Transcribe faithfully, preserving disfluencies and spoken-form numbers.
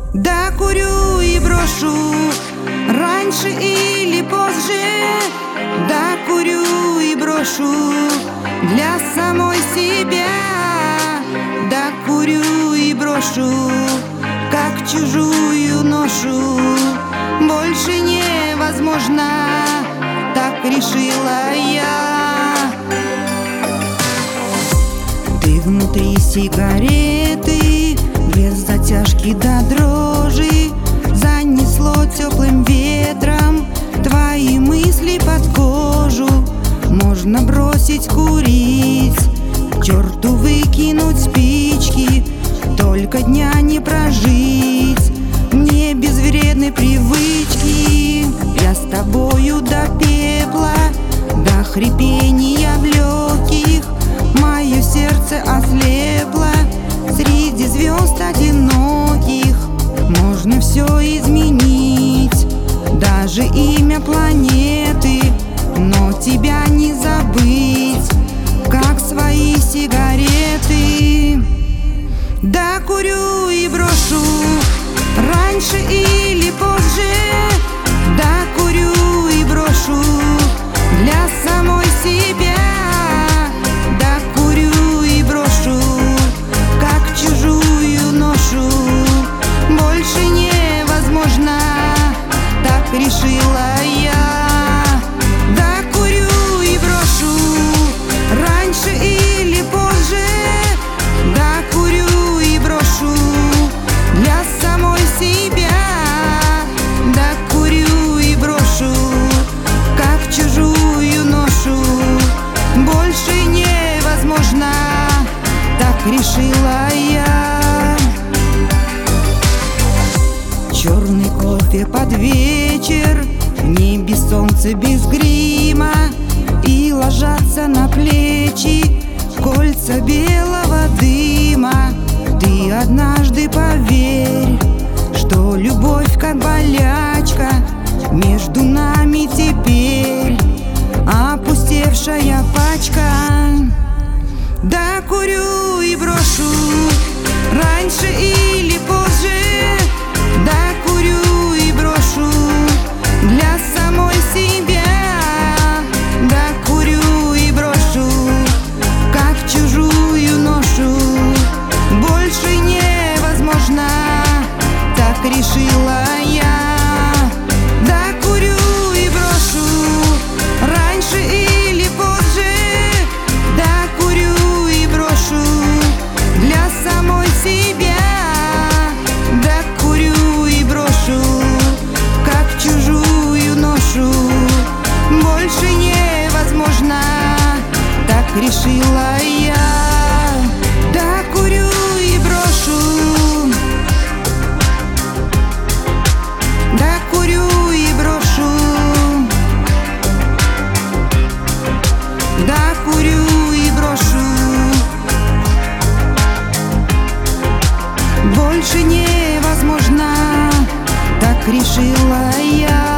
Да, курю и брошу раньше или позже. Да, курю и брошу для самой себя. Да, курю и брошу, как чужую ношу. Больше невозможно, так решила я. Ты внутри сигареты, без затяжки до дрожи. Занесло теплым ветром твои мысли под кожу. Можно бросить курить, к черту выкинуть спички. Только дня не прожить мне без вредной привычки. Я с тобою до пепла, до хрипения в легких. Мое сердце ослепло среди звезд одиноких. Можно все изменить, даже имя планеты, но тебя не забыть, как свои сигареты. Да, курю и брошу раньше или позже. Да, курю и брошу для самой себя. Да, курю и брошу, как чужую ношу. Больше невозможно, так решила я. Да, курю и брошу раньше или позже. Да, курю и брошу для самой себя. Да, курю и брошу, как чужую ношу. Больше невозможно, так решила я. Черный кофе под вечер, в небе солнце без грима. И ложатся на плечи кольца белого дыма. Ты однажды поверь, что любовь как болячка между нами теперь опустевшая пачка. Да, курю и брошу раньше или позже. Да, курю и брошу для самой себя. Да, курю и брошу, как чужую ношу. Больше невозможно, так решила я. Да, курю и брошу раньше или позже. Да, курю и брошу для самой себя. Да, курю и брошу, как чужую ношу. Больше невозможно, так решила я. Да, курю и брошу. Да, курю и брошу. Да, курю и брошу. Больше невозможно, так решила я.